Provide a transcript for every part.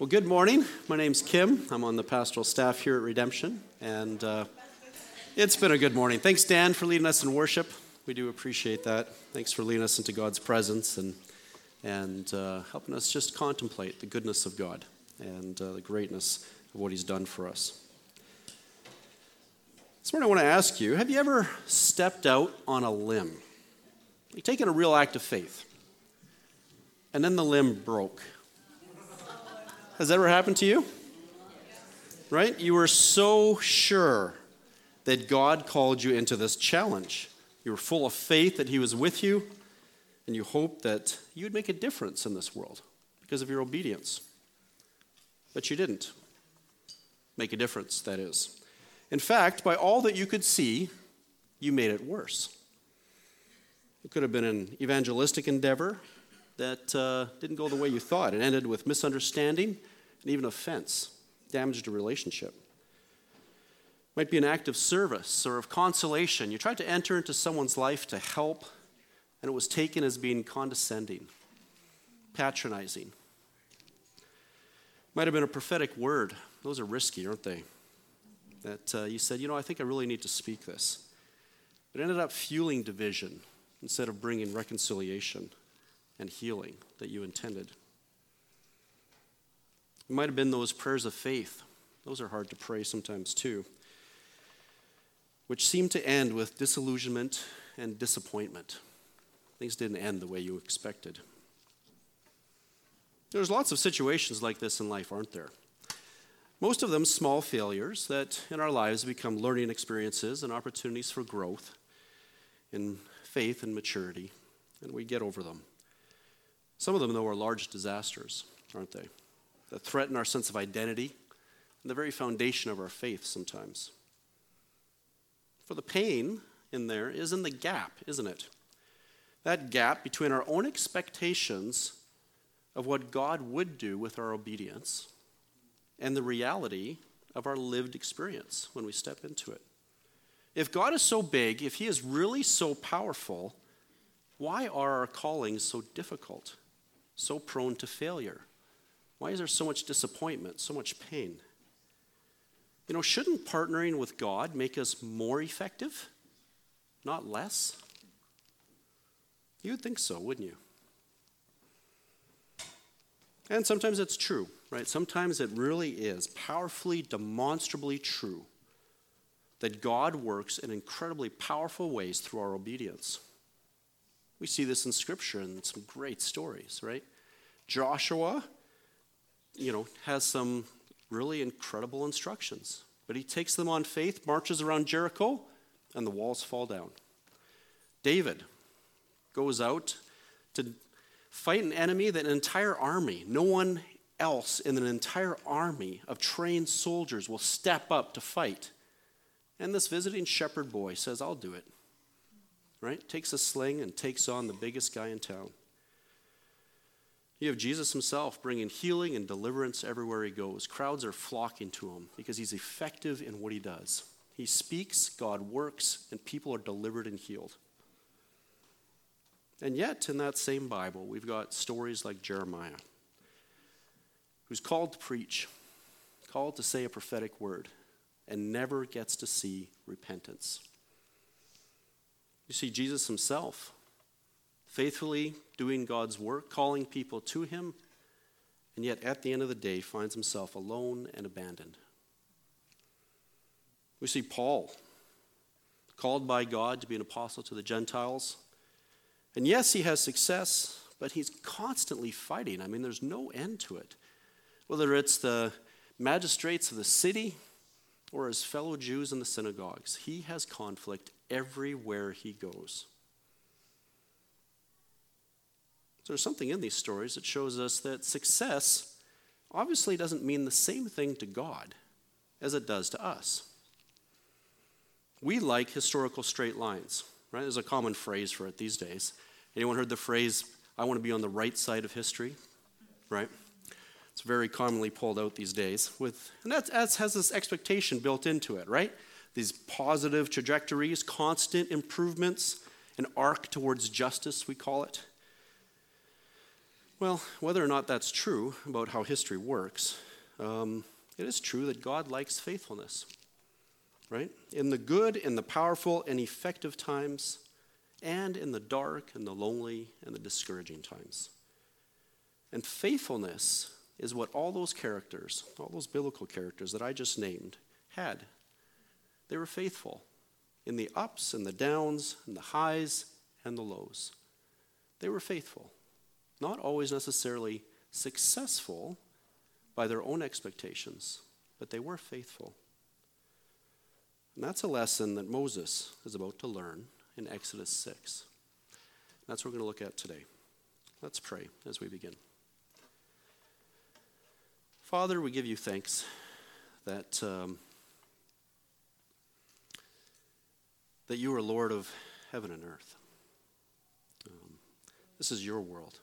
Well, good morning. My name's Kim. I'm on the pastoral staff here at Redemption, and it's been a good morning. Thanks, Dan, for leading us in worship. We do appreciate that. Thanks for leading us into God's presence and helping us just contemplate the goodness of God and the greatness of what He's done for us. This morning I want to ask you, have you ever stepped out on a limb? You've taken a real act of faith, and then the limb broke. Has that ever happened to you? Right? You were so sure that God called you into this challenge. You were full of faith that He was with you, and you hoped that you would make a difference in this world because of your obedience. But you didn't make a difference, that is. In fact, by all that you could see, you made it worse. It could have been an evangelistic endeavor that didn't go the way you thought. It ended with misunderstanding and even offense, damaged a relationship. Might be an act of service or of consolation. You tried to enter into someone's life to help, and it was taken as being condescending, patronizing. Might have been a prophetic word. Those are risky, aren't they? That you said, I think I really need to speak this. But it ended up fueling division instead of bringing reconciliation and healing that you intended. It might have been those prayers of faith. Those are hard to pray sometimes too, which seem to end with disillusionment and disappointment. Things didn't end the way you expected. There's lots of situations like this in life, aren't there? Most of them small failures that in our lives become learning experiences and opportunities for growth in faith and maturity, and we get over them. Some of them, though, are large disasters, aren't they? That threaten our sense of identity and the very foundation of our faith sometimes. For the pain in there is in the gap, isn't it? That gap between our own expectations of what God would do with our obedience and the reality of our lived experience when we step into it. If God is so big, if He is really so powerful, why are our callings so difficult, so prone to failure? Why is there so much disappointment, so much pain? Shouldn't partnering with God make us more effective, not less? You would think so, wouldn't you? And sometimes it's true, right? Sometimes it really is powerfully, demonstrably true that God works in incredibly powerful ways through our obedience. We see this in Scripture in some great stories, right? Joshua, has some really incredible instructions, but he takes them on faith, marches around Jericho, and the walls fall down. David goes out to fight an enemy that an entire army, no one else in an entire army of trained soldiers will step up to fight. And this visiting shepherd boy says, I'll do it. Right? Takes a sling and takes on the biggest guy in town. You have Jesus Himself bringing healing and deliverance everywhere He goes. Crowds are flocking to Him because He's effective in what He does. He speaks, God works, and people are delivered and healed. And yet, in that same Bible, we've got stories like Jeremiah, who's called to preach, called to say a prophetic word, and never gets to see repentance. You see Jesus Himself faithfully doing God's work, calling people to Him, and yet at the end of the day finds himself alone and abandoned. We see Paul, called by God to be an apostle to the Gentiles, and yes, he has success, but he's constantly fighting. There's no end to it. Whether it's the magistrates of the city or his fellow Jews in the synagogues, he has conflict everywhere he goes. So there's something in these stories that shows us that success obviously doesn't mean the same thing to God as it does to us. We like historical straight lines, right? There's a common phrase for it these days. Anyone heard the phrase, I want to be on the right side of history, right? It's very commonly pulled out these days. And that has this expectation built into it, right? These positive trajectories, constant improvements, an arc towards justice, we call it. Well, whether or not that's true about how history works, it is true that God likes faithfulness, right? In the good, in the powerful and effective times, and in the dark and the lonely and the discouraging times. And faithfulness is what all those characters, all those biblical characters that I just named, had. They were faithful in the ups and the downs and the highs and the lows. They were faithful, not always necessarily successful by their own expectations, but they were faithful. And that's a lesson that Moses is about to learn in Exodus 6. That's what we're going to look at today. Let's pray as we begin. Father, we give you thanks that you are Lord of heaven and earth. This is your world.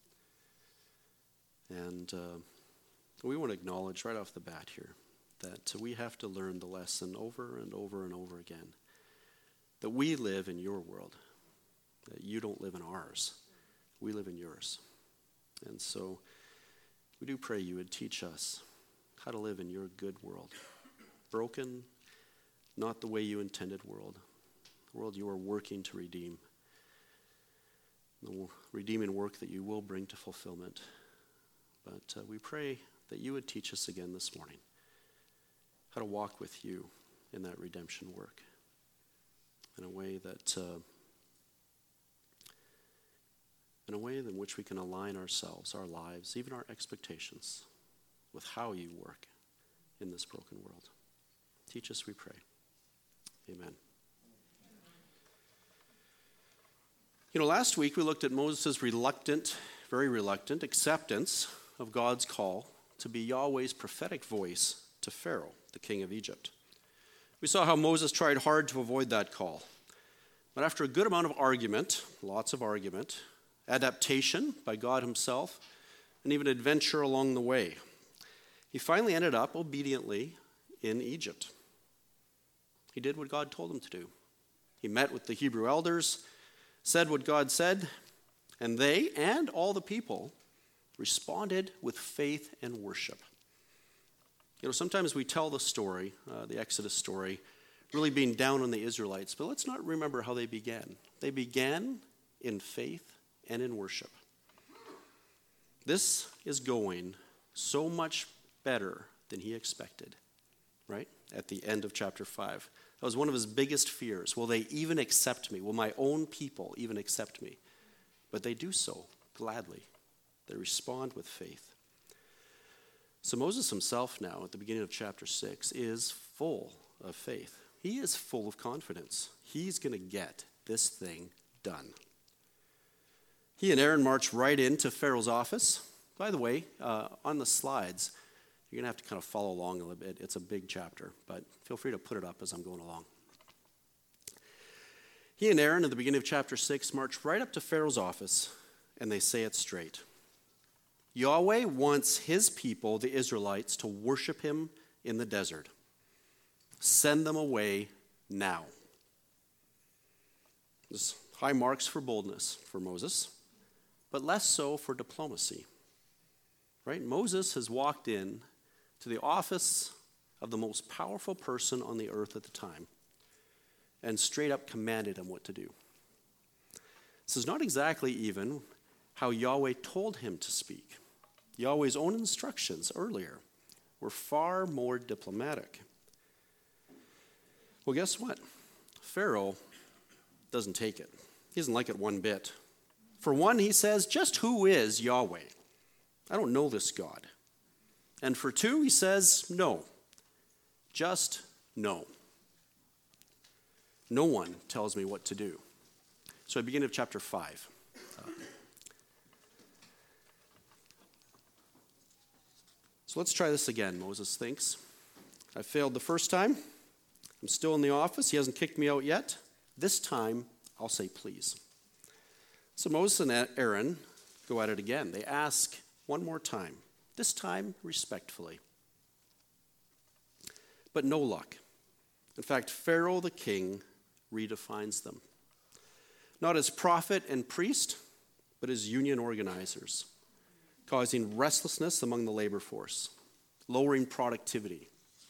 And we want to acknowledge right off the bat here that we have to learn the lesson over and over and over again. That we live in your world. That you don't live in ours. We live in yours. And so we do pray you would teach us how to live in your good world. Broken, not the way you intended world. The world you are working to redeem. The redeeming work that you will bring to fulfillment. But we pray that you would teach us again this morning how to walk with you in that redemption work in a way in which we can align ourselves, our lives, even our expectations with how you work in this broken world. Teach us, we pray. Amen. Last week we looked at Moses' very reluctant acceptance of God's call to be Yahweh's prophetic voice to Pharaoh, the king of Egypt. We saw how Moses tried hard to avoid that call. But after a good amount of argument, lots of argument, adaptation by God himself, and even adventure along the way, he finally ended up obediently in Egypt. He did what God told him to do. He met with the Hebrew elders, said what God said, and they and all the people responded with faith and worship. Sometimes we tell the story, the Exodus story, really being down on the Israelites, but let's not remember how they began. They began in faith and in worship. This is going so much better than he expected, right? At the end of chapter 5. That was one of his biggest fears. Will they even accept me? Will my own people even accept me? But they do so gladly. They respond with faith. So Moses himself now, at the beginning of chapter 6, is full of faith. He is full of confidence. He's going to get this thing done. He and Aaron march right into Pharaoh's office. By the way, on the slides, you're going to have to kind of follow along a little bit. It's a big chapter, but feel free to put it up as I'm going along. He and Aaron, at the beginning of chapter 6, march right up to Pharaoh's office, and they say it straight. Yahweh wants his people, the Israelites, to worship him in the desert. Send them away now. There's high marks for boldness for Moses, but less so for diplomacy. Right? Moses has walked in to the office of the most powerful person on the earth at the time and straight up commanded him what to do. This is not exactly even how Yahweh told him to speak. Yahweh's own instructions earlier were far more diplomatic. Well, guess what? Pharaoh doesn't take it. He doesn't like it one bit. For one, he says, just who is Yahweh? I don't know this God. And for two, he says, no. Just no. No one tells me what to do. So I begin at chapter 5. So let's try this again, Moses thinks. I failed the first time. I'm still in the office. He hasn't kicked me out yet. This time, I'll say please. So Moses and Aaron go at it again. They ask one more time, this time respectfully. But no luck. In fact, Pharaoh the king redefines them. Not as prophet and priest, but as union organizers. causing restlessness among the labor force, lowering productivity.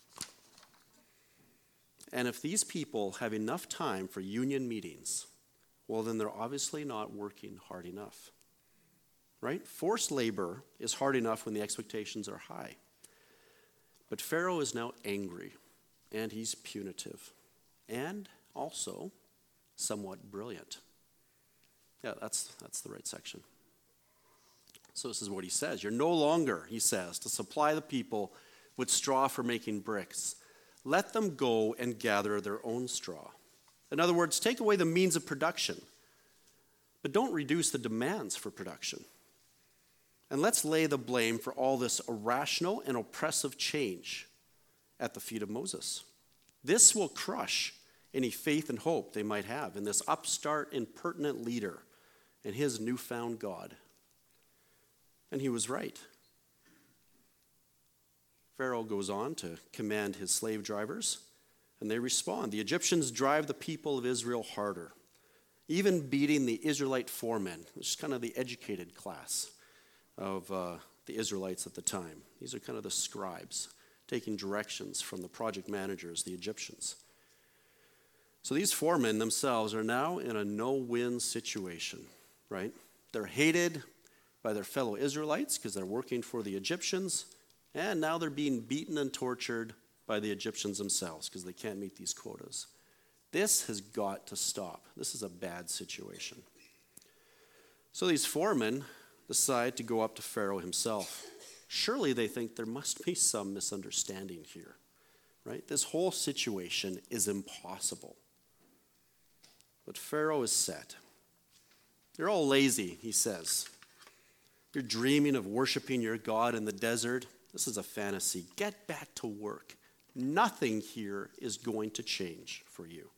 And if these people have enough time for union meetings, well, then they're obviously not working hard enough, right? Forced labor is hard enough when the expectations are high. But Pharaoh is now angry, and he's punitive, and also somewhat brilliant. Yeah, that's the right section. So this is what he says. You're no longer, he says, to supply the people with straw for making bricks. Let them go and gather their own straw. In other words, take away the means of production, but don't reduce the demands for production. And let's lay the blame for all this irrational and oppressive change at the feet of Moses. This will crush any faith and hope they might have in this upstart, impertinent leader and his newfound God. And he was right. Pharaoh goes on to command his slave drivers, and they respond. The Egyptians drive the people of Israel harder, even beating the Israelite foremen, which is kind of the educated class of the Israelites at the time. These are kind of the scribes, taking directions from the project managers, the Egyptians. So these foremen themselves are now in a no-win situation, right? They're hated by their fellow Israelites because they're working for the Egyptians, and now they're being beaten and tortured by the Egyptians themselves because they can't meet these quotas. This has got to stop. This is a bad situation. So these foremen decide to go up to Pharaoh himself. Surely they think there must be some misunderstanding here, right? This whole situation is impossible. But Pharaoh is set. You're all lazy, he says. You're dreaming of worshiping your God in the desert. This is a fantasy. Get back to work. Nothing here is going to change for you.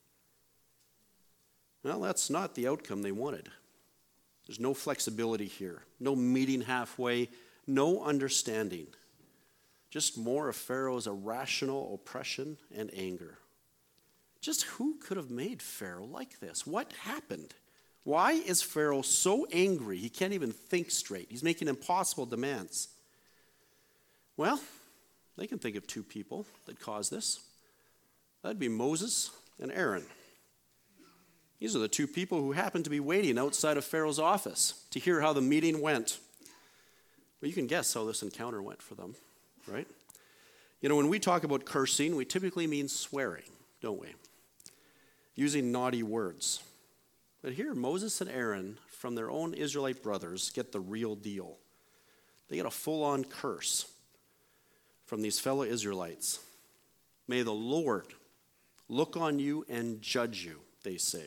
Well, that's not the outcome they wanted. There's no flexibility here, no meeting halfway, no understanding. Just more of Pharaoh's irrational oppression and anger. Just who could have made Pharaoh like this? What happened? Why is Pharaoh so angry he can't even think straight? He's making impossible demands. Well, they can think of two people that caused this. That'd be Moses and Aaron. These are the two people who happened to be waiting outside of Pharaoh's office to hear how the meeting went. Well, you can guess how this encounter went for them, right? You know, when we talk about cursing, we typically mean swearing, don't we? Using naughty words. But here, Moses and Aaron, from their own Israelite brothers, get the real deal. They get a full-on curse from these fellow Israelites. May the Lord look on you and judge you, they say.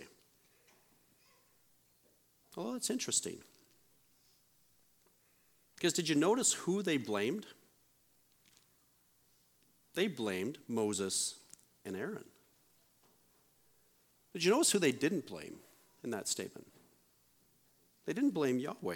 Oh, that's interesting. Because did you notice who they blamed? They blamed Moses and Aaron. Did you notice who they didn't blame in that statement? They didn't blame Yahweh.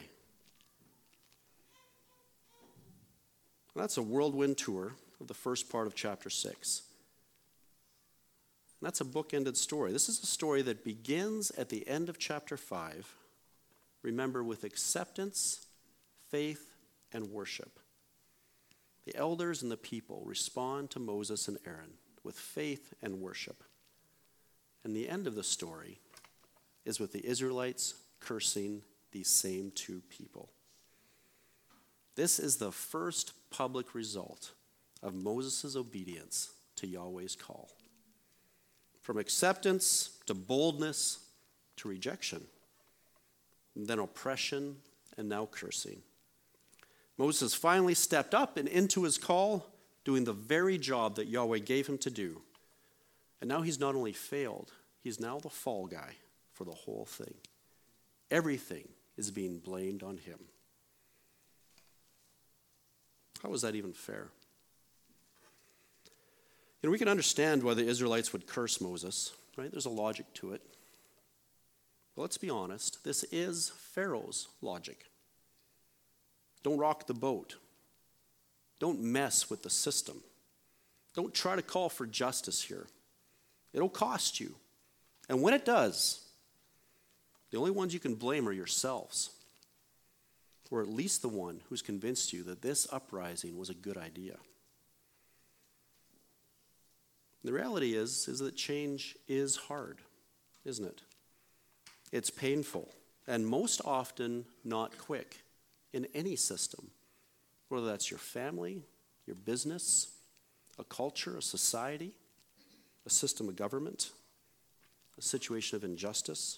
And that's a whirlwind tour of the first part of chapter 6. And that's a bookended story. This is a story that begins at the end of chapter 5. Remember, with acceptance, faith, and worship. The elders and the people respond to Moses and Aaron with faith and worship. And the end of the story is with the Israelites cursing these same two people. This is the first public result of Moses' obedience to Yahweh's call. From acceptance to boldness to rejection, and then oppression, and now cursing. Moses finally stepped up and into his call, doing the very job that Yahweh gave him to do. And now he's not only failed, he's now the fall guy for the whole thing. Everything is being blamed on him. How is that even fair? You know, we can understand why the Israelites would curse Moses, right? There's a logic to it. But let's be honest, this is Pharaoh's logic. Don't rock the boat. Don't mess with the system. Don't try to call for justice here. It'll cost you. And when it does, the only ones you can blame are yourselves. or at least the one who's convinced you that this uprising was a good idea. The reality is that change is hard, isn't it? It's painful, and most often not quick in any system, whether that's your family, your business, a culture, a society, a system of government, a situation of injustice.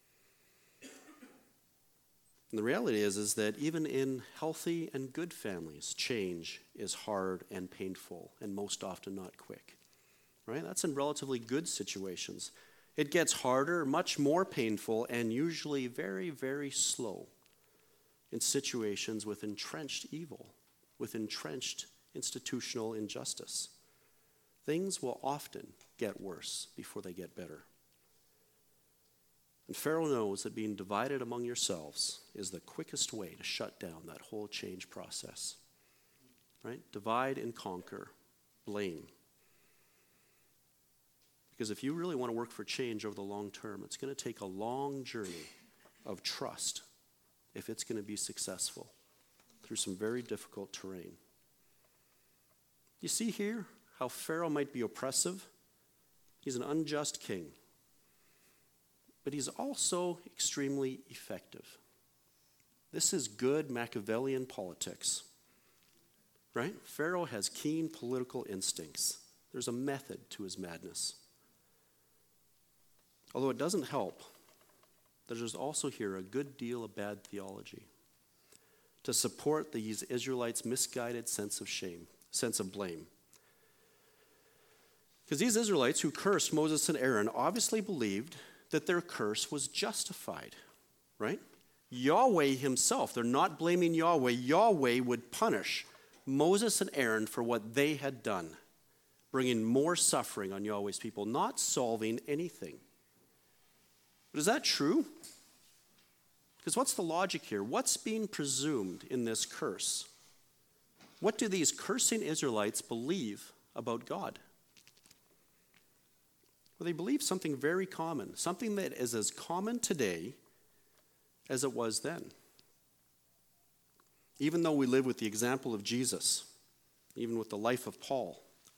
And the reality is that even in healthy and good families, change is hard and painful and most often not quick. Right? That's in relatively good situations. It gets harder, much more painful, and usually very, very slow in situations with entrenched evil, with entrenched institutional injustice. Things will often get worse before they get better. And Pharaoh knows that being divided among yourselves is the quickest way to shut down that whole change process. Right? Divide and conquer. Blame. Because if you really want to work for change over the long term, it's going to take a long journey of trust if it's going to be successful through some very difficult terrain. You see here how Pharaoh might be oppressive? He's an unjust king. But he's also extremely effective. This is good Machiavellian politics. Right? Pharaoh has keen political instincts. There's a method to his madness. Although it doesn't help, there's also here a good deal of bad theology to support these Israelites' misguided sense of blame. Because these Israelites who cursed Moses and Aaron obviously believed that their curse was justified, right? Yahweh himself, they're not blaming Yahweh. Yahweh would punish Moses and Aaron for what they had done, bringing more suffering on Yahweh's people, not solving anything. But is that true? Because what's the logic here? What's being presumed in this curse? What do these cursing Israelites believe about God? Well, they believe something very common, something that is as common today as it was then. Even though we live with the example of Jesus, even with the life of Paul,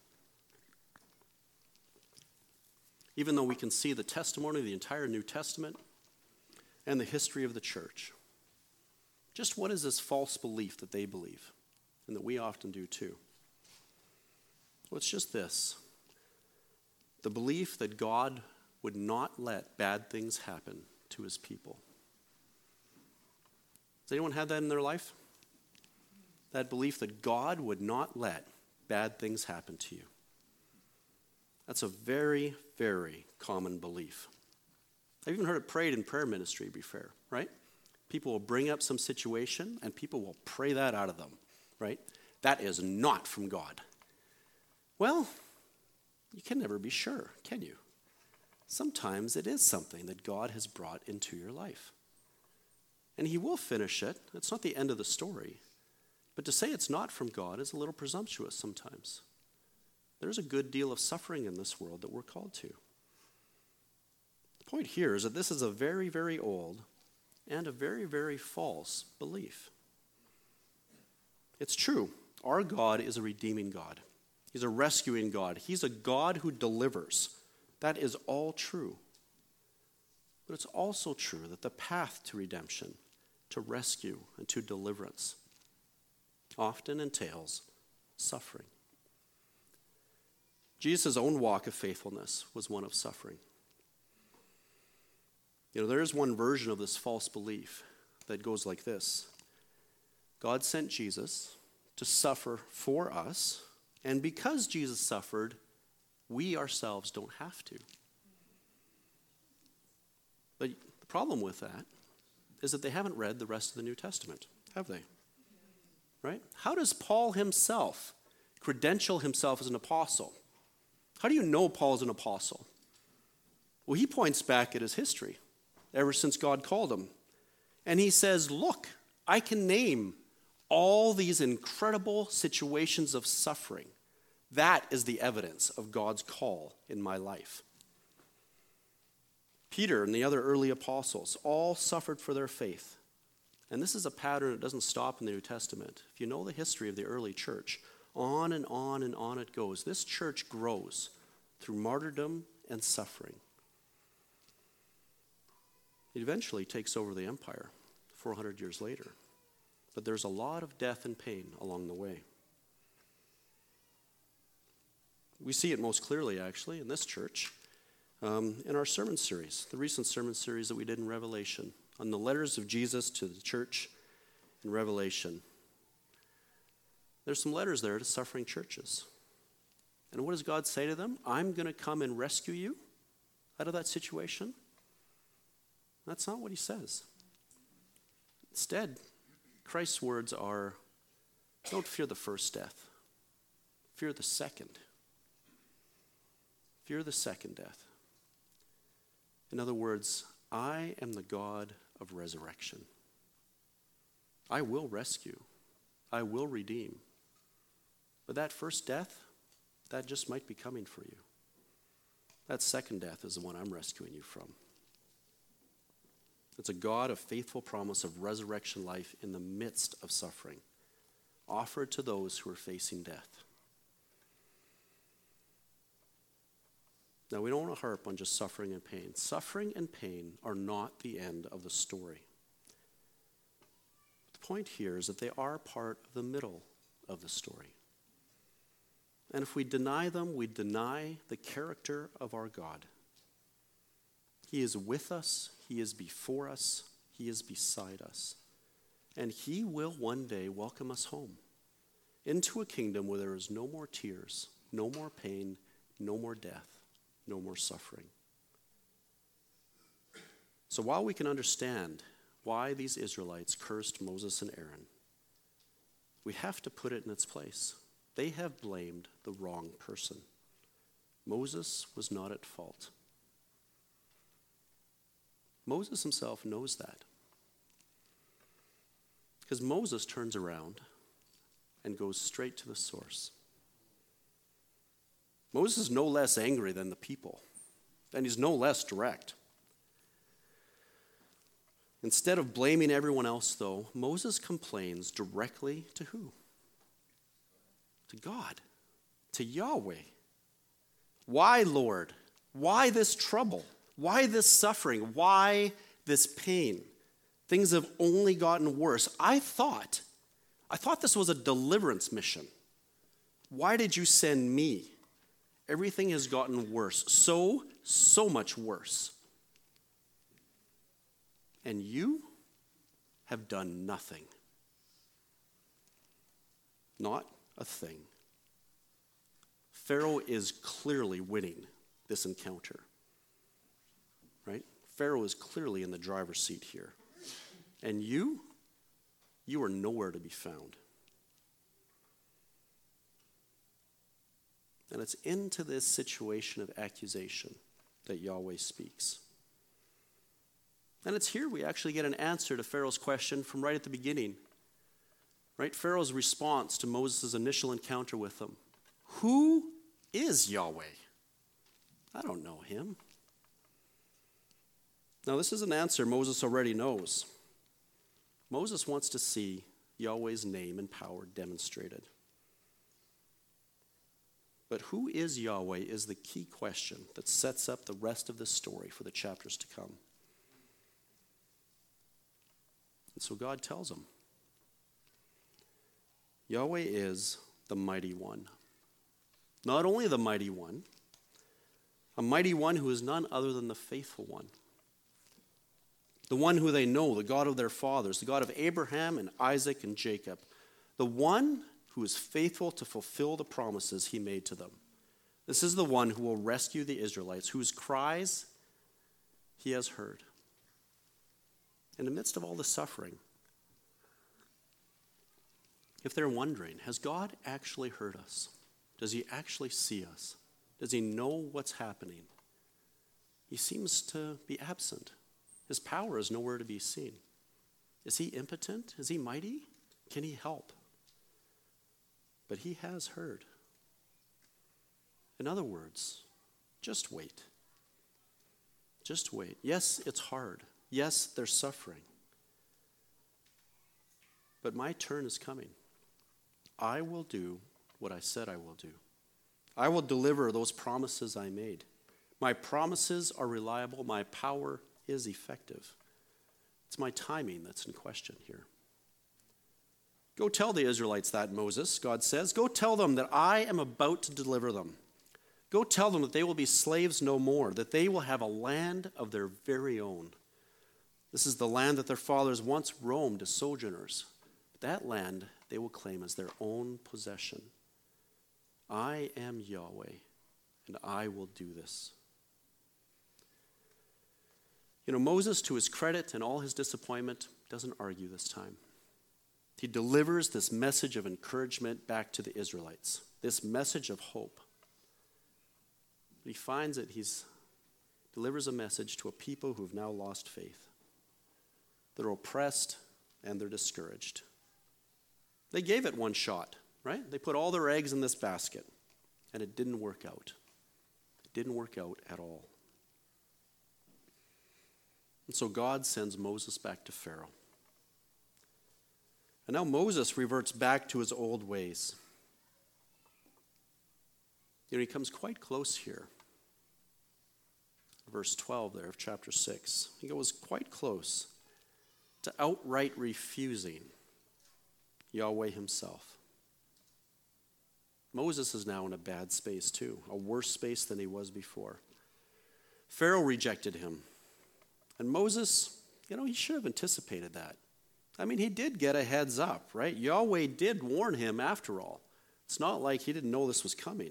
even though we can see the testimony of the entire New Testament and the history of the church. Just what is this false belief that they believe, and that we often do too? Well, it's just this. The belief that God would not let bad things happen to his people. Does anyone have that in their life? That belief that God would not let bad things happen to you. That's a very, very common belief. I've even heard it prayed in prayer ministry, to be fair, right? People will bring up some situation and people will pray that out of them, right? That is not from God. Well, you can never be sure, can you? Sometimes it is something that God has brought into your life. And he will finish it. It's not the end of the story. But to say it's not from God is a little presumptuous sometimes. There's a good deal of suffering in this world that we're called to. The point here is that this is a very, very old and a very, very false belief. It's true. Our God is a redeeming God. He's a rescuing God. He's a God who delivers. That is all true. But it's also true that the path to redemption, to rescue, and to deliverance often entails suffering. Jesus' own walk of faithfulness was one of suffering. There is one version of this false belief that goes like this. God sent Jesus to suffer for us, and because Jesus suffered, we ourselves don't have to. But the problem with that is that they haven't read the rest of the New Testament, have they? Right? How does Paul himself credential himself as an apostle? How do you know Paul's an apostle? Well, he points back at his history, ever since God called him. And he says, look, I can name all these incredible situations of suffering. That is the evidence of God's call in my life. Peter and the other early apostles all suffered for their faith. And this is a pattern that doesn't stop in the New Testament. If you know the history of the early church, on and on and on it goes. This church grows through martyrdom and suffering. It eventually takes over the empire 400 years later. But there's a lot of death and pain along the way. We see it most clearly, actually, in this church, in our sermon series, the recent sermon series that we did in Revelation, on the letters of Jesus to the church in Revelation. There's some letters there to suffering churches. And what does God say to them? I'm going to come and rescue you out of that situation. That's not what he says. Instead, Christ's words are, don't fear the first death. Fear the second. Fear the second death. In other words, I am the God of resurrection. I will rescue. I will redeem. But that first death, that just might be coming for you. That second death is the one I'm rescuing you from. It's a God of faithful promise of resurrection life in the midst of suffering, offered to those who are facing death. Now, we don't want to harp on just suffering and pain. Suffering and pain are not the end of the story. The point here is that they are part of the middle of the story. And if we deny them, we deny the character of our God. He is with us, he is before us, he is beside us. And he will one day welcome us home into a kingdom where there is no more tears, no more pain, no more death, no more suffering. So while we can understand why these Israelites cursed Moses and Aaron, we have to put it in its place. They have blamed the wrong person. Moses was not at fault. Moses himself knows that. Because Moses turns around and goes straight to the source. Moses is no less angry than the people, and he's no less direct. Instead of blaming everyone else, though, Moses complains directly to who? To God, to Yahweh. Why, Lord? Why this trouble? Why this suffering? Why this pain? Things have only gotten worse. I thought this was a deliverance mission. Why did you send me? Everything has gotten worse. So much worse. And you have done nothing. Not a thing. Pharaoh is clearly winning this encounter. Right? Pharaoh is clearly in the driver's seat here. And you are nowhere to be found. And it's into this situation of accusation that Yahweh speaks. And it's here we actually get an answer to Pharaoh's question from right at the beginning. Right? Pharaoh's response to Moses' initial encounter with him. Who is Yahweh? I don't know him. Now, this is an answer Moses already knows. Moses wants to see Yahweh's name and power demonstrated. But who is Yahweh is the key question that sets up the rest of the story for the chapters to come. And so God tells him, Yahweh is the mighty one. Not only the mighty one, a mighty one who is none other than the faithful one. The one who they know, the God of their fathers, the God of Abraham and Isaac and Jacob. The one who is faithful to fulfill the promises he made to them. This is the one who will rescue the Israelites, whose cries he has heard. In the midst of all the suffering, if they're wondering, has God actually heard us? Does he actually see us? Does he know what's happening? He seems to be absent. His power is nowhere to be seen. Is he impotent? Is he mighty? Can he help? But he has heard. In other words, just wait. Just wait. Yes, it's hard. Yes, there's suffering. but my turn is coming. I will do what I said I will do. I will deliver those promises I made. My promises are reliable. My power is effective. It's my timing that's in question here. Go tell the Israelites that, Moses, God says. Go tell them that I am about to deliver them. Go tell them that they will be slaves no more, that they will have a land of their very own. This is the land that their fathers once roamed as sojourners. That land they will claim as their own possession. I am Yahweh, and I will do this. Moses, to his credit and all his disappointment, doesn't argue this time. He delivers this message of encouragement back to the Israelites, this message of hope. But he finds that he delivers a message to a people who have now lost faith. They're oppressed and they're discouraged. They gave it one shot, right? They put all their eggs in this basket, and it didn't work out. It didn't work out at all. And so God sends Moses back to Pharaoh. And now Moses reverts back to his old ways. He comes quite close here. Verse 12 there of chapter 6. He goes quite close to outright refusing Yahweh himself. Moses is now in a bad space too, a worse space than he was before. Pharaoh rejected him. And Moses, he should have anticipated that. He did get a heads up, right? Yahweh did warn him after all. It's not like he didn't know this was coming.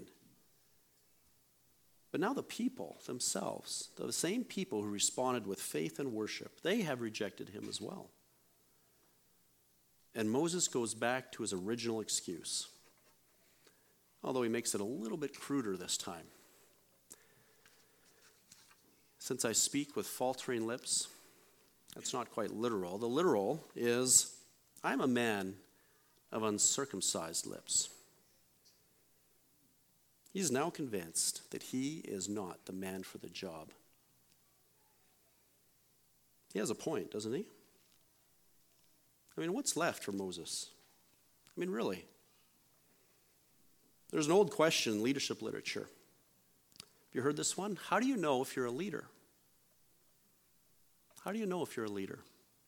But now the people themselves, the same people who responded with faith and worship, they have rejected him as well. And Moses goes back to his original excuse, although he makes it a little bit cruder this time. Since I speak with faltering lips, that's not quite literal. The literal is, I'm a man of uncircumcised lips. He's now convinced that he is not the man for the job. He has a point, doesn't he? What's left for Moses? Really. There's an old question in leadership literature. Have you heard this one? How do you know if you're a leader? How do you know if you're a leader?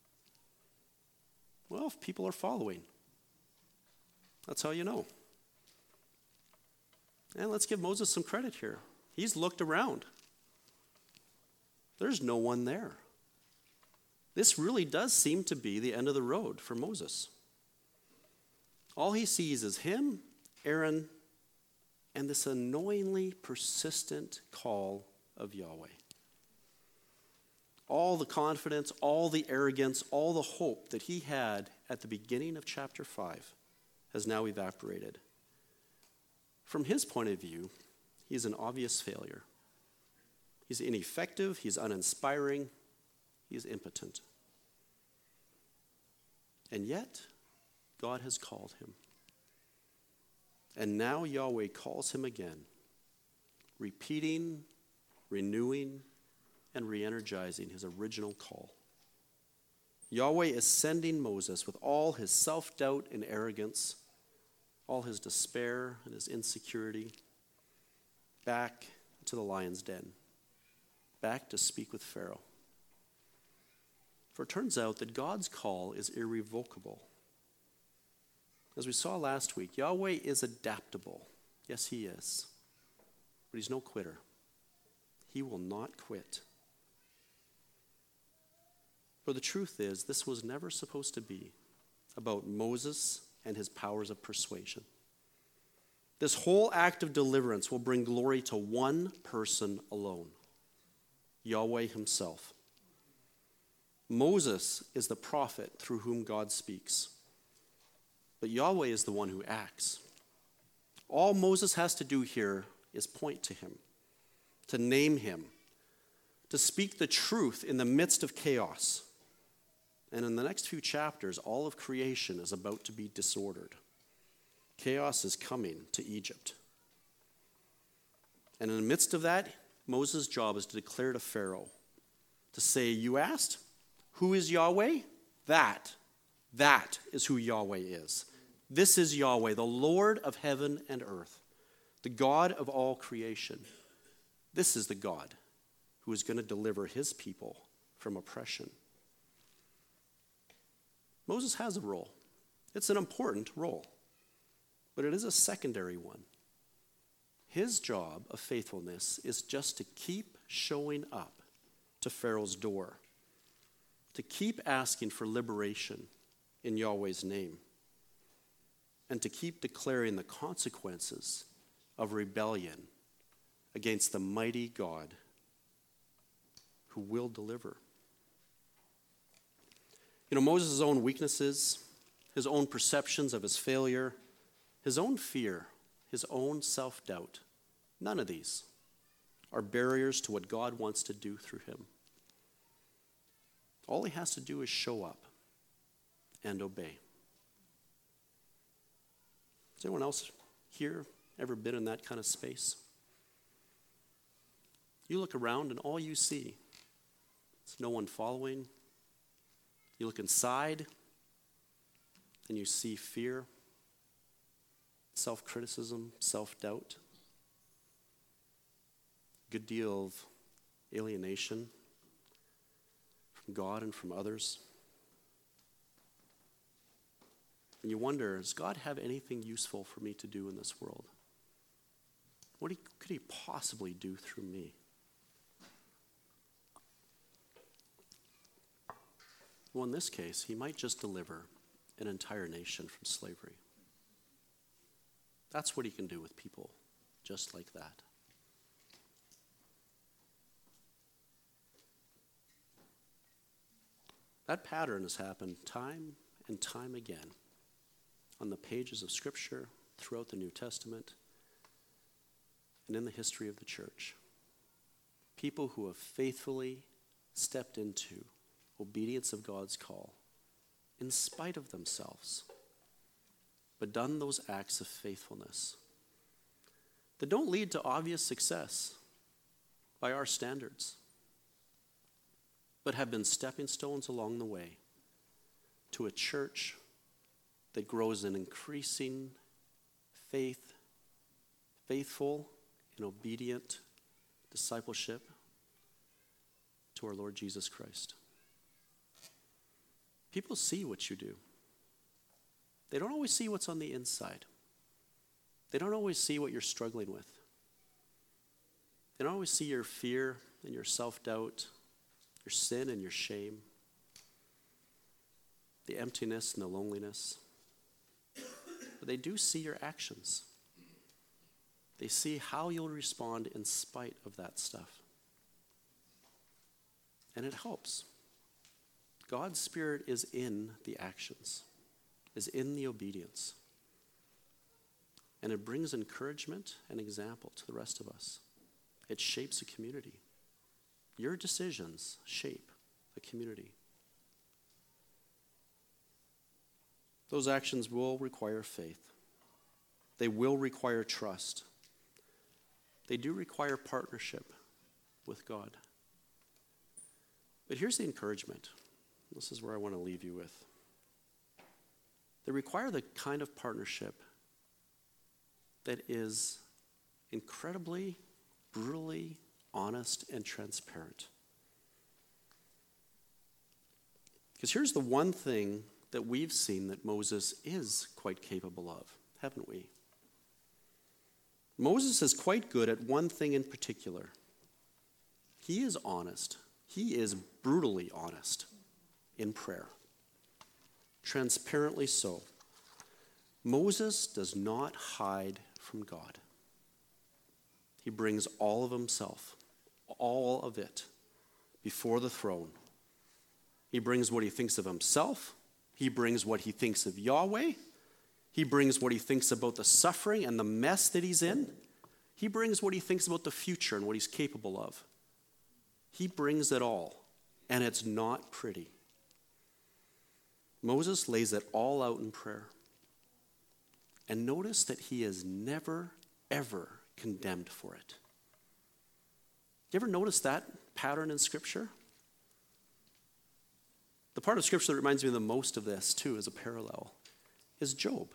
Well, if people are following. That's how you know. And let's give Moses some credit here. He's looked around. There's no one there. This really does seem to be the end of the road for Moses. All he sees is him, Aaron, and this annoyingly persistent call of Yahweh. All the confidence, all the arrogance, all the hope that he had at the beginning of chapter 5 has now evaporated. From his point of view, he's an obvious failure. He's ineffective, he's uninspiring, he's impotent. And yet, God has called him. And now Yahweh calls him again, repeating, renewing, and re-energizing his original call. Yahweh is sending Moses with all his self-doubt and arrogance, all his despair and his insecurity, back to the lion's den, back to speak with Pharaoh. For it turns out that God's call is irrevocable. As we saw last week, Yahweh is adaptable. Yes, he is. But he's no quitter. He will not quit. For the truth is, this was never supposed to be about Moses and his powers of persuasion. This whole act of deliverance will bring glory to one person alone, Yahweh himself. Moses is the prophet through whom God speaks, but Yahweh is the one who acts. All Moses has to do here is point to him, to name him, to speak the truth in the midst of chaos. And in the next few chapters, all of creation is about to be disordered. Chaos is coming to Egypt. And in the midst of that, Moses' job is to declare to Pharaoh, to say, you asked, who is Yahweh? That That is who Yahweh is. This is Yahweh, the Lord of heaven and earth, the God of all creation. This is the God who is going to deliver his people from oppression. Moses has a role. It's an important role, but it is a secondary one. His job of faithfulness is just to keep showing up to Pharaoh's door, to keep asking for liberation in Yahweh's name, and to keep declaring the consequences of rebellion against the mighty God who will deliver. Moses' own weaknesses, his own perceptions of his failure, his own fear, his own self-doubt, none of these are barriers to what God wants to do through him. All he has to do is show up and obey. Has anyone else here ever been in that kind of space? You look around and all you see is no one following. You look inside and you see fear, self-criticism, self-doubt, a good deal of alienation from God and from others. And you wonder, does God have anything useful for me to do in this world? What could he possibly do through me? Well, in this case, he might just deliver an entire nation from slavery. That's what he can do with people just like that. That pattern has happened time and time again on the pages of Scripture, throughout the New Testament, and in the history of the church. People who have faithfully stepped into obedience of God's call in spite of themselves, but done those acts of faithfulness that don't lead to obvious success by our standards, but have been stepping stones along the way to a church that grows in increasing faithful and obedient discipleship to our Lord Jesus Christ. People see what you do. They don't always see what's on the inside. They don't always see what you're struggling with. They don't always see your fear and your self-doubt, your sin and your shame, the emptiness and the loneliness. But they do see your actions. They see how you'll respond in spite of that stuff. And it helps. God's Spirit is in the actions, is in the obedience. And it brings encouragement and example to the rest of us. It shapes a community. Your decisions shape a community. Those actions will require faith. They will require trust. They do require partnership with God. But here's the encouragement. This is where I want to leave you with. They require the kind of partnership that is incredibly, brutally honest and transparent. Because here's the one thing that we've seen that Moses is quite capable of, haven't we? Moses is quite good at one thing in particular. He is honest. He is brutally honest in prayer. Transparently so. Moses does not hide from God. He brings all of himself, all of it, before the throne. He brings what he thinks of himself. He brings what he thinks of Yahweh. He brings what he thinks about the suffering and the mess that he's in. He brings what he thinks about the future and what he's capable of. He brings it all, and it's not pretty. Moses lays it all out in prayer. And notice that he is never, ever condemned for it. You ever notice that pattern in Scripture? The part of Scripture that reminds me the most of this, too, as a parallel, is Job.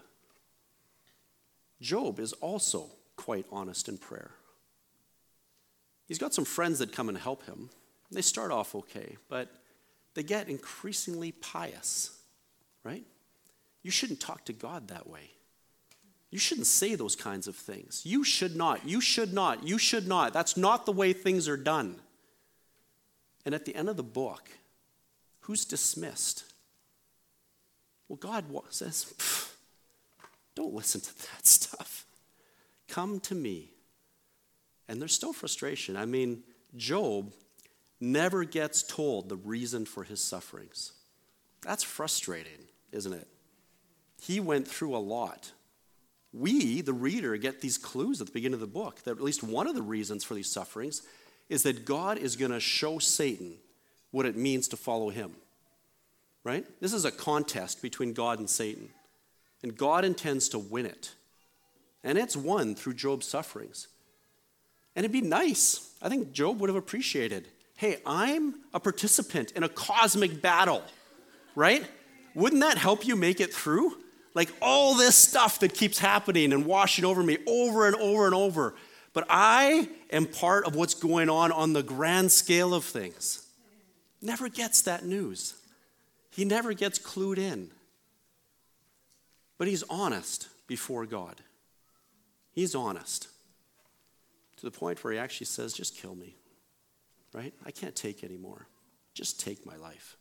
Job is also quite honest in prayer. He's got some friends that come and help him. They start off okay, but they get increasingly pious, right? You shouldn't talk to God that way. You shouldn't say those kinds of things. You should not. You should not. You should not. That's not the way things are done. And at the end of the book, who's dismissed? Well, God says, don't listen to that stuff. Come to me. And there's still frustration. I mean, Job never gets told the reason for his sufferings. That's frustrating, isn't it? He went through a lot. We, the reader, get these clues at the beginning of the book that at least one of the reasons for these sufferings is that God is going to show Satan what it means to follow him. Right? This is a contest between God and Satan. And God intends to win it. And it's won through Job's sufferings. And it'd be nice. I think Job would have appreciated, hey, I'm a participant in a cosmic battle. Right? Wouldn't that help you make it through? Like all this stuff that keeps happening and washing over me over and over and over. But I am part of what's going on the grand scale of things. Never gets that news. He never gets clued in. But he's honest before God. He's honest. To the point where he actually says, just kill me. Right? I can't take anymore. Just take my life.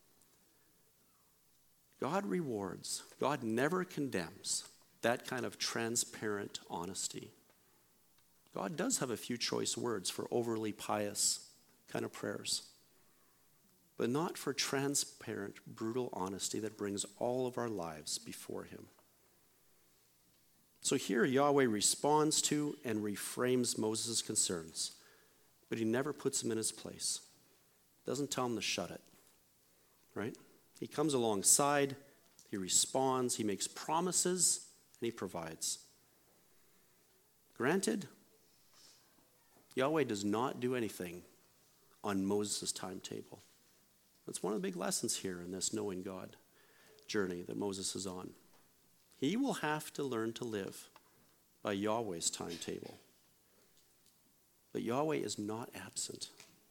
God rewards. God never condemns that kind of transparent honesty. God does have a few choice words for overly pious kind of prayers, but not for transparent, brutal honesty that brings all of our lives before him. So here Yahweh responds to and reframes Moses' concerns, but he never puts him in his place. Doesn't tell him to shut it, right? He comes alongside, he responds, he makes promises, and he provides. Granted, Yahweh does not do anything on Moses' timetable. That's one of the big lessons here in this knowing God journey that Moses is on. He will have to learn to live by Yahweh's timetable. But Yahweh is not absent.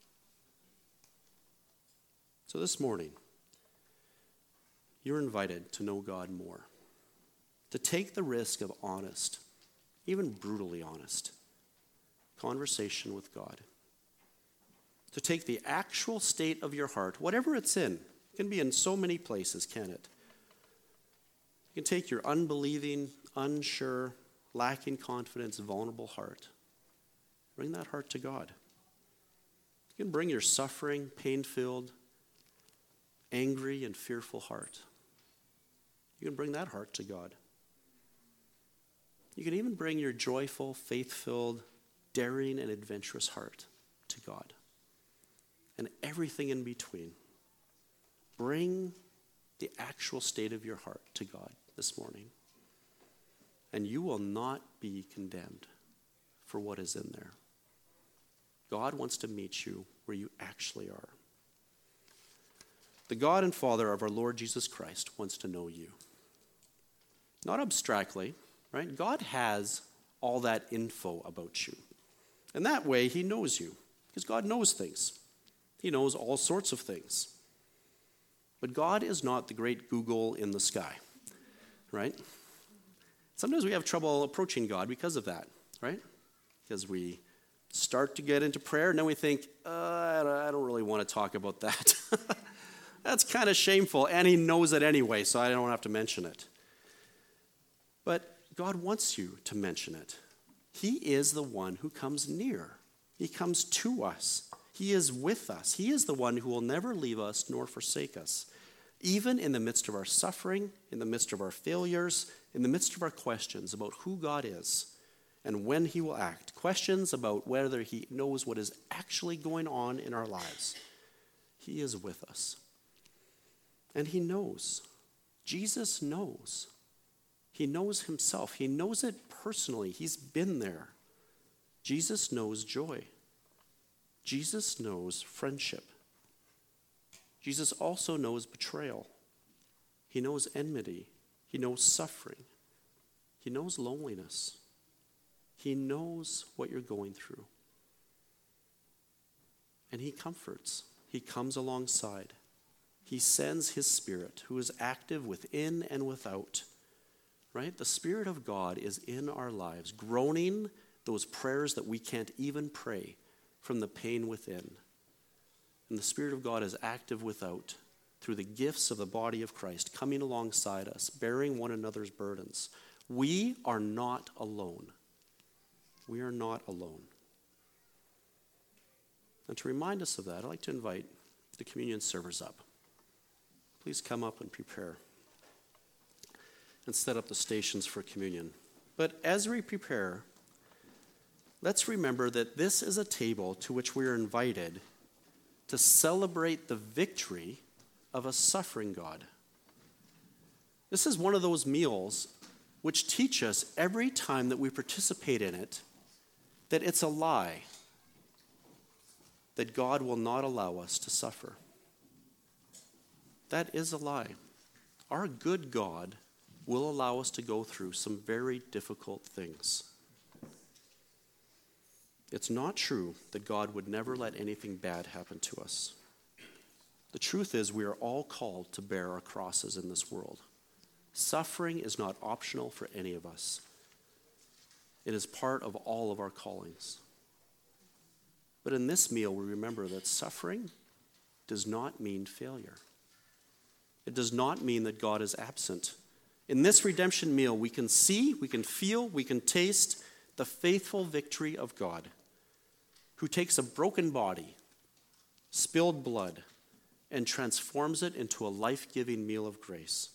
So this morning, you're invited to know God more, to take the risk of honest, even brutally honest, conversation with God, to take the actual state of your heart, whatever it's in. It can be in so many places, can it? You can take your unbelieving, unsure, lacking confidence, vulnerable heart. Bring that heart to God. You can bring your suffering, pain-filled, angry, and fearful heart. You can bring that heart to God. You can even bring your joyful, faith-filled, daring, and adventurous heart to God. And everything in between. Bring the actual state of your heart to God this morning. And you will not be condemned for what is in there. God wants to meet you where you actually are. The God and Father of our Lord Jesus Christ wants to know you. Not abstractly, right? God has all that info about you. And that way, he knows you, because God knows things. He knows all sorts of things. But God is not the great Google in the sky, right? Sometimes we have trouble approaching God because of that, right? Because we start to get into prayer, and then we think, I don't really want to talk about that. That's kind of shameful, and he knows it anyway, so I don't have to mention it. But God wants you to mention it. He is the one who comes near. He comes to us. He is with us. He is the one who will never leave us nor forsake us. Even in the midst of our suffering, in the midst of our failures, in the midst of our questions about who God is and when he will act, questions about whether he knows what is actually going on in our lives, he is with us. And he knows. Jesus knows. He knows himself. He knows it personally. He's been there. Jesus knows joy. Jesus knows friendship. Jesus also knows betrayal. He knows enmity. He knows suffering. He knows loneliness. He knows what you're going through. And he comforts. He comes alongside. He sends his Spirit, who is active within and without. Right? The Spirit of God is in our lives, groaning those prayers that we can't even pray from the pain within. And the Spirit of God is active without, through the gifts of the body of Christ, coming alongside us, bearing one another's burdens. We are not alone. We are not alone. And to remind us of that, I'd like to invite the communion servers up. Please come up and prepare and set up the stations for communion. But as we prepare, let's remember that this is a table to which we are invited to celebrate the victory of a suffering God. This is one of those meals which teach us every time that we participate in it that it's a lie, that God will not allow us to suffer. That is a lie. Our good God will allow us to go through some very difficult things. It's not true that God would never let anything bad happen to us. The truth is, we are all called to bear our crosses in this world. Suffering is not optional for any of us. It is part of all of our callings. But in this meal, we remember that suffering does not mean failure. It does not mean that God is absent. In this redemption meal, we can see, we can feel, we can taste the faithful victory of God, who takes a broken body, spilled blood, and transforms it into a life-giving meal of grace.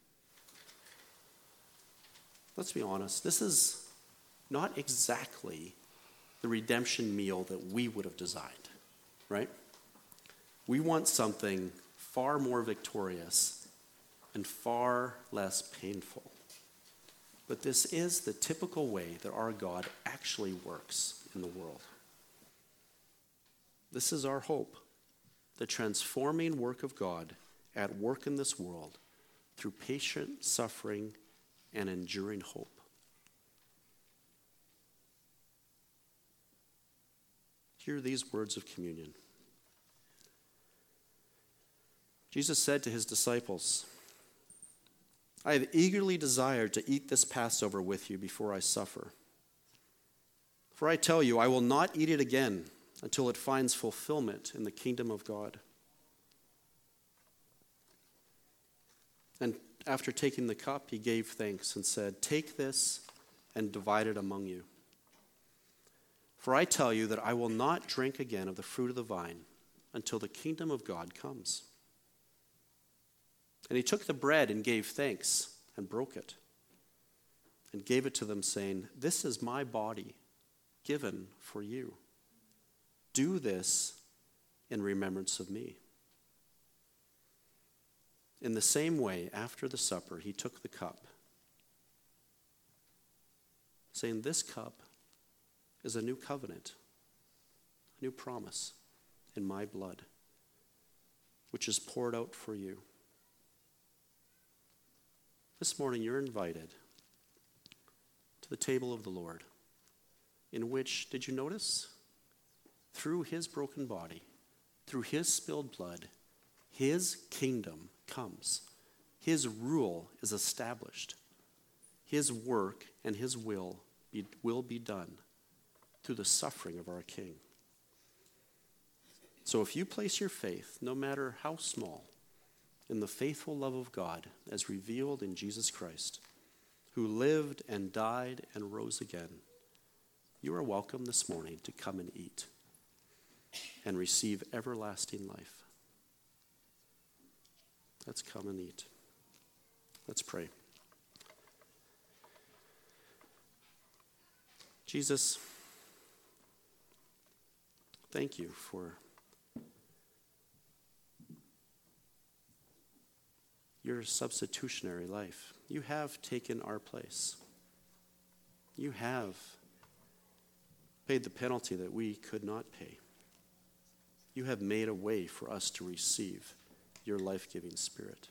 Let's be honest, this is not exactly the redemption meal that we would have designed, right? We want something far more victorious and far less painful. But this is the typical way that our God actually works in the world. This is our hope, the transforming work of God at work in this world through patient suffering and enduring hope. Hear these words of communion. Jesus said to his disciples, I have eagerly desired to eat this Passover with you before I suffer. For I tell you, I will not eat it again until it finds fulfillment in the kingdom of God. And after taking the cup, he gave thanks and said, take this and divide it among you. For I tell you that I will not drink again of the fruit of the vine until the kingdom of God comes. And he took the bread and gave thanks and broke it and gave it to them, saying, this is my body given for you. Do this in remembrance of me. In the same way, after the supper, he took the cup, saying, this cup is a new covenant, a new promise in my blood, which is poured out for you. This morning, you're invited to the table of the Lord, in which, did you notice? Through his broken body, through his spilled blood, his kingdom comes. His rule is established. His work and his will be done through the suffering of our King. So if you place your faith, no matter how small, in the faithful love of God as revealed in Jesus Christ, who lived and died and rose again, you are welcome this morning to come and eat and receive everlasting life. Let's come and eat. Let's pray. Jesus, thank you for your substitutionary life. You have taken our place. You have paid the penalty that we could not pay. You have made a way for us to receive your life-giving Spirit,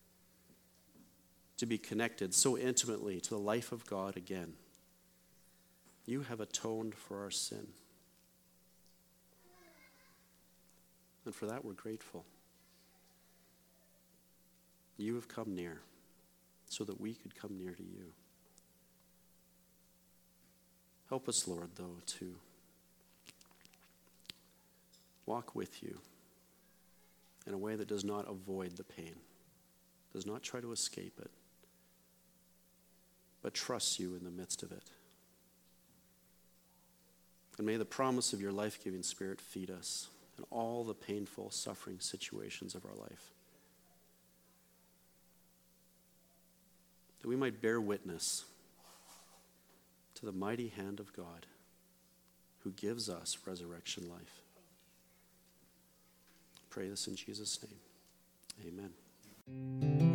to be connected so intimately to the life of God again. You have atoned for our sin. And for that, we're grateful. You have come near so that we could come near to you. Help us, Lord, though, to walk with you in a way that does not avoid the pain, does not try to escape it, but trusts you in the midst of it. And may the promise of your life-giving Spirit feed us in all the painful, suffering situations of our life, that we might bear witness to the mighty hand of God who gives us resurrection life. Pray this in Jesus' name. Amen.